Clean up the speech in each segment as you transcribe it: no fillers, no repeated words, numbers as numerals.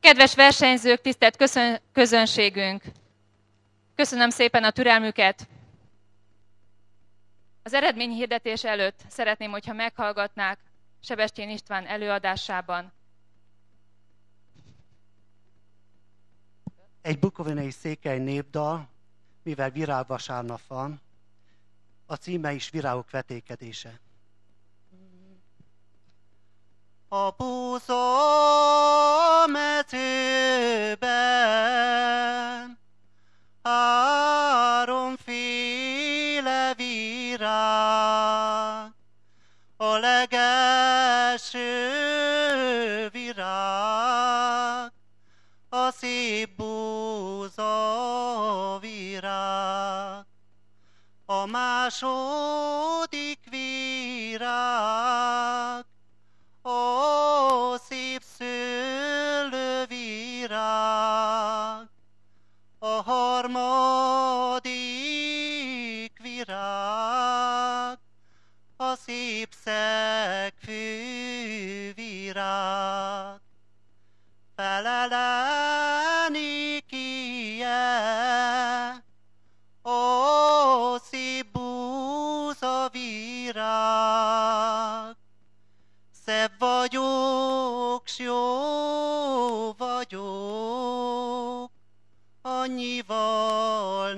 Kedves versenyzők, tisztelt közönségünk! Köszönöm szépen a türelmüket. Az eredményhirdetés előtt szeretném, hogyha meghallgatnák Sebestyén István előadásában. Egy bukovinai székely népdal, mivel virágvasárnap van, a címe is Virágok vetékedése. A búza mezőben háromféle virág, a legelső virág, a szép búza virág, a második virág, ó, szép szőlővirág, a harmadik virág, a szép szegfűvirág. Feleleni kie, ó, szép búzavirág. Szebb vagyok, s jó vagyok, annyival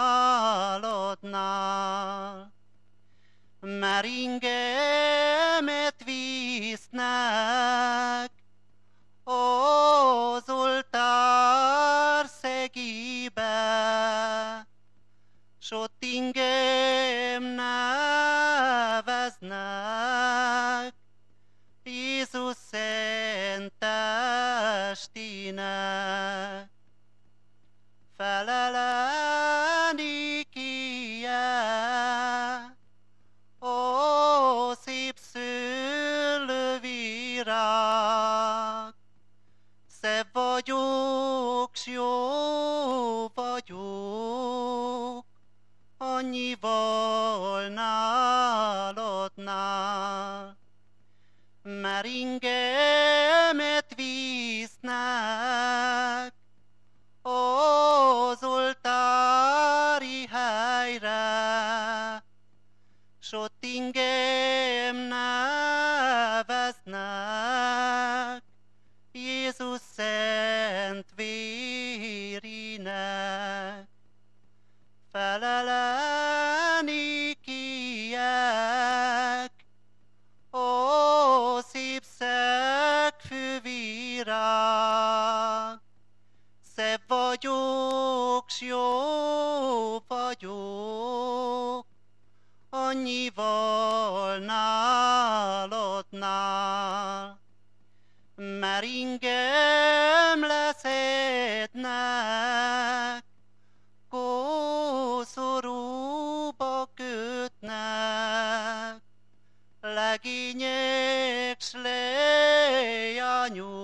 náladnál. Mert ingemet visznek az oltár szegébe, s ott ingem neveznek Jézus szent testének. Feleleni kie, ó, szép szőlővirág. Szebb vagyok, s jó vagyok, annyival náladnál. Mert ingemet visznek az oltári helyre, s ott ingem neveznek Jézus szent vérének. Feleleni kiek, ó, szép szegfűvirág. Szebb vagyok, s jó vagyok, annyival náladnál. Mert ingem leszednek, koszorúba kötnek, legények s leányok,